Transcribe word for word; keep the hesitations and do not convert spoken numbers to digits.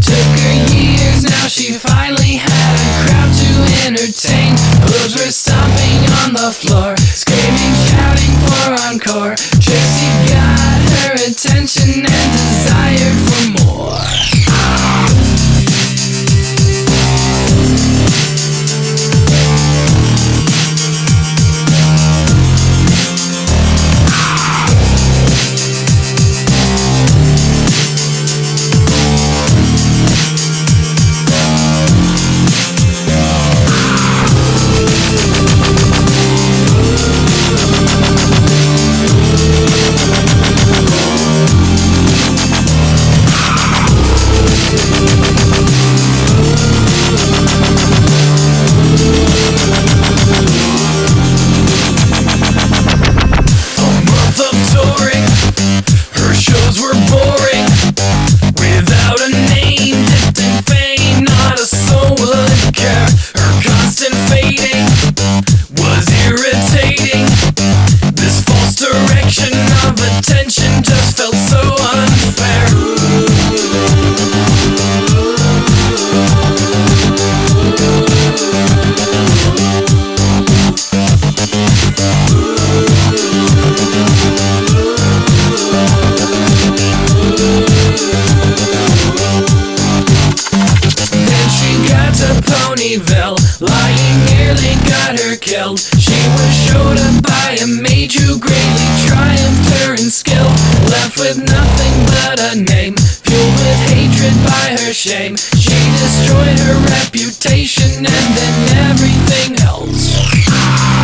Took her years, now she finally had a crowd to entertain. Hooves were stomping on the floor, screaming, shouting for encore. Trixie got her attention and desired for more. Attention just felt so unfair. Then she got to Ponyville, lying nearly got her killed. She was showed up by a mage who greatly triumphed her in skill, left with nothing but a name, fueled with hatred by her shame. She destroyed her reputation and then everything else.